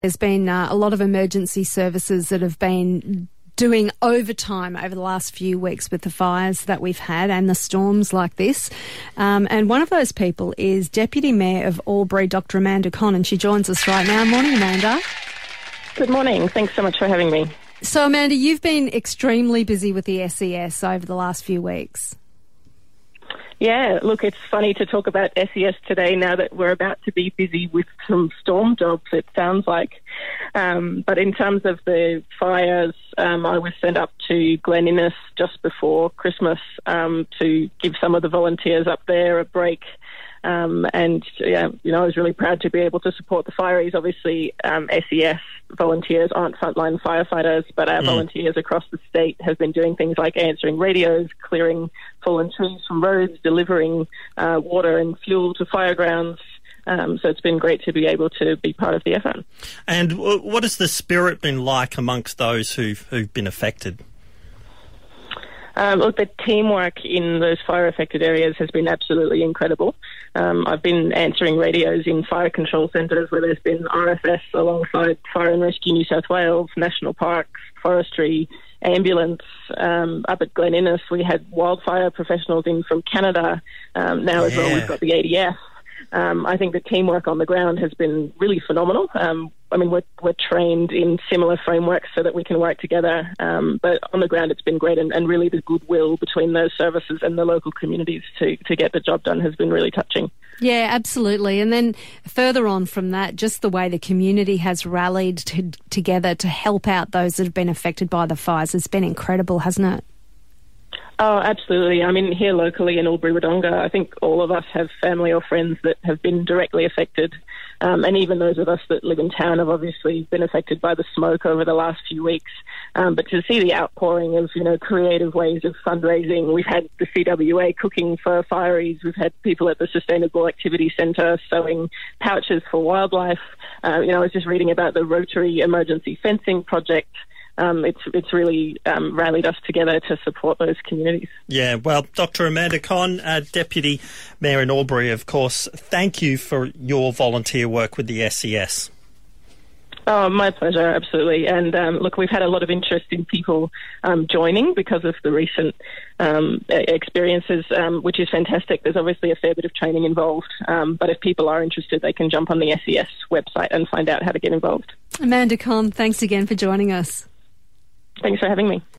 There's been a lot of emergency services that have been doing overtime over the last few weeks with the fires that we've had and the storms like this. And one of those people is Deputy Mayor of Albury, Dr. Amanda Conn, and she joins us right now. Morning, Amanda. Good morning. Thanks so much for having me. So, Amanda, you've been extremely busy with the SES over the last few weeks. Yeah, look, it's funny to talk about SES today now that we're about to be busy with some storm jobs, it sounds like. But in terms of the fires, I was sent up to Glen Innes just before Christmas to give some of the volunteers up there a break. And, yeah, I was really proud to be able to support the fireys. Obviously, SES volunteers aren't frontline firefighters, but our volunteers across the state have been doing things like answering radios, clearing fallen trees from roads, delivering water and fuel to firegrounds. So it's been great to be able to be part of the effort. And what has the spirit been like amongst those who've been affected? Look, the teamwork in those fire-affected areas has been absolutely incredible. I've been answering radios in fire control centres where there's been RFS alongside Fire and Rescue New South Wales, National Parks, Forestry, Ambulance. Up at Glen Innes, we had wildfire professionals in from Canada. Now as well, we've got the ADF. I think the teamwork on the ground has been really phenomenal. We're trained in similar frameworks so that we can work together. But on the ground, it's been great, and really the goodwill between those services and the local communities to get the job done has been really touching. Yeah, absolutely. And then further on from that, just the way the community has rallied together to help out those that have been affected by the fires has been incredible, hasn't it? Oh, absolutely. I mean, here locally in Albury-Wodonga, I think all of us have family or friends that have been directly affected. And even those of us that live in town have obviously been affected by the smoke over the last few weeks. But to see the outpouring of, creative ways of fundraising, we've had the CWA cooking for fireys, we've had people at the Sustainable Activity Centre sewing pouches for wildlife. I was just reading about the Rotary Emergency Fencing Project. It's really rallied us together to support those communities. Yeah, well, Dr. Amanda Conn, Deputy Mayor in Albury, of course, thank you for your volunteer work with the SES. Oh, my pleasure, absolutely. And look, we've had a lot of interest in people joining because of the recent experiences, which is fantastic. There's obviously a fair bit of training involved, but if people are interested, they can jump on the SES website and find out how to get involved. Amanda Conn, thanks again for joining us. Thanks for having me.